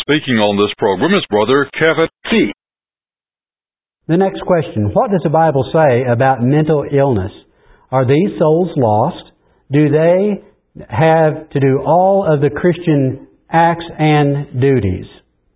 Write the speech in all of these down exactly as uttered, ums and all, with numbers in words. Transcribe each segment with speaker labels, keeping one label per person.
Speaker 1: speaking on this program is Brother Kevin T.
Speaker 2: The next question, what does the Bible say about mental illness? Are these souls lost? Do they have to do all of the Christian acts and duties?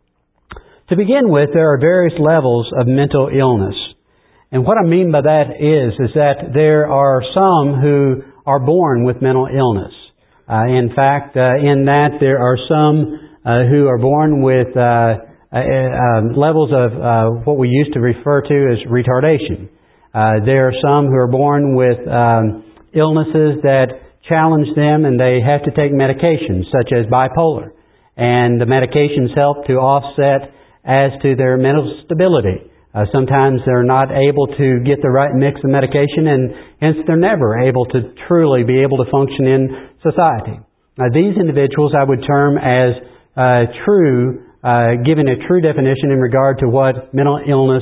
Speaker 2: To begin with, there are various levels of mental illness. And what I mean by that is, is that there are some who are born with mental illness. Uh, in fact, uh, in that there are some uh, who are born with uh, uh, uh, levels of uh, what we used to refer to as retardation. Uh, there are some who are born with um, illnesses that challenge them and they have to take medications, such as bipolar. And the medications help to offset as to their mental stability. Uh, sometimes they're not able to get the right mix of medication, and hence they're never able to truly be able to function in society. Now, these individuals I would term as uh, true, uh, given a true definition in regard to what mental illness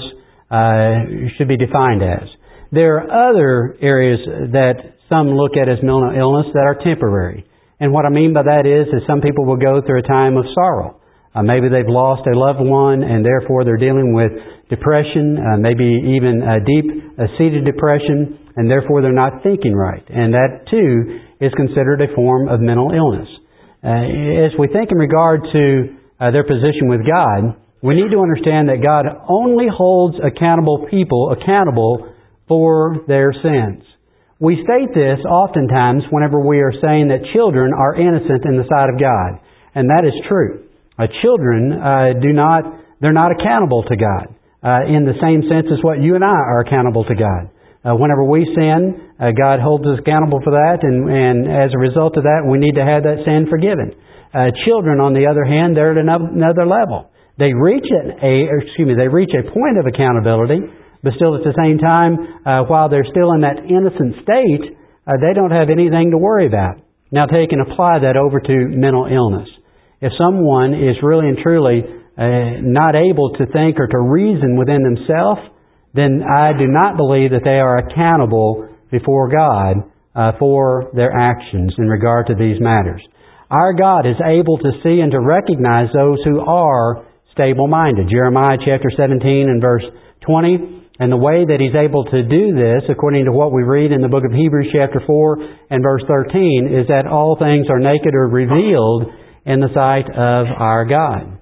Speaker 2: uh, should be defined as. There are other areas that some look at as mental illness that are temporary. And what I mean by that is, is some people will go through a time of sorrow. Uh, maybe they've lost a loved one and therefore they're dealing with depression, uh, maybe even a deep-seated depression, and therefore they're not thinking right. And that too is considered a form of mental illness. Uh, as we think in regard to uh, their position with God, we need to understand that God only holds accountable people accountable for their sins. We state this oftentimes whenever we are saying that children are innocent in the sight of God. And that is true. Uh, children uh, do not, they're not accountable to God uh, in the same sense as what you and I are accountable to God. Uh, whenever we sin, uh, God holds us accountable for that, and, and as a result of that, we need to have that sin forgiven. Uh, children, on the other hand, they're at another level. They reach an, a, excuse me, they reach a point of accountability, but still at the same time, uh, while they're still in that innocent state, uh, they don't have anything to worry about. Now, take and apply that over to mental illness. If someone is really and truly uh, not able to think or to reason within themselves, then I do not believe that they are accountable before God uh, for their actions in regard to these matters. Our God is able to see and to recognize those who are stable-minded. Jeremiah chapter seventeen and verse twenty. And the way that He's able to do this, according to what we read in the book of Hebrews chapter four and verse thirteen, is that all things are naked or revealed in the sight of our God.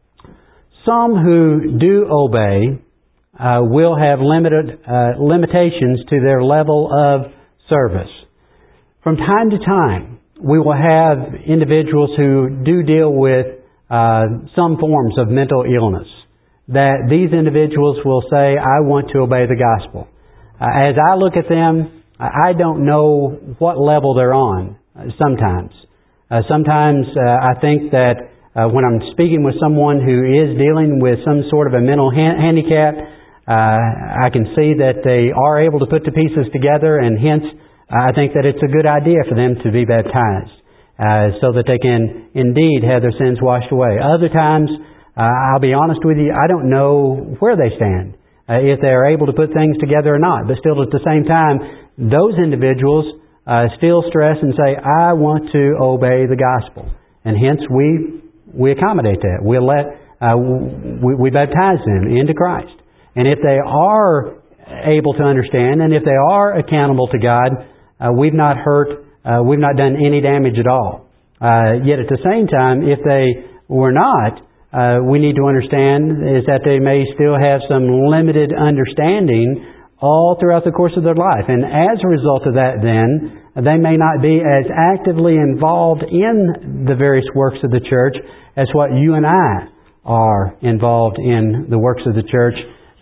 Speaker 2: Some who do obey uh, will have limited uh, limitations to their level of service. From time to time, we will have individuals who do deal with uh, some forms of mental illness. That these individuals will say, I want to obey the gospel. Uh, as I look at them, I don't know what level they're on uh, sometimes. Uh, sometimes uh, I think that uh, when I'm speaking with someone who is dealing with some sort of a mental ha- handicap, uh, I can see that they are able to put the pieces together, and hence I think that it's a good idea for them to be baptized uh, so that they can indeed have their sins washed away. Other times, uh, I'll be honest with you, I don't know where they stand, uh, if they are able to put things together or not. But still at the same time, those individuals Uh, still stress and say, I want to obey the gospel. And hence we we accommodate that. We'll let, uh, we, we baptize them into Christ. And if they are able to understand and if they are accountable to God, uh, we've not hurt, uh, we've not done any damage at all. Uh, yet at the same time, if they were not, uh, we need to understand is that they may still have some limited understanding all throughout the course of their life. And as a result of that then, they may not be as actively involved in the various works of the church as what you and I are involved in the works of the church.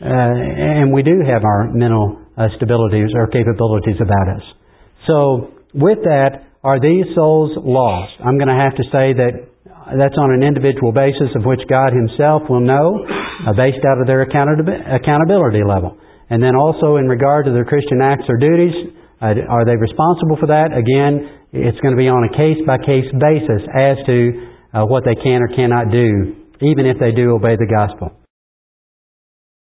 Speaker 2: Uh, and we do have our mental uh, stabilities or capabilities about us. So with that, are these souls lost? I'm going to have to say that that's on an individual basis of which God Himself will know, uh, based out of their accountability level. And then also in regard to their Christian acts or duties, uh, are they responsible for that? Again, it's going to be on a case-by-case basis as to uh, what they can or cannot do, even if they do obey the gospel.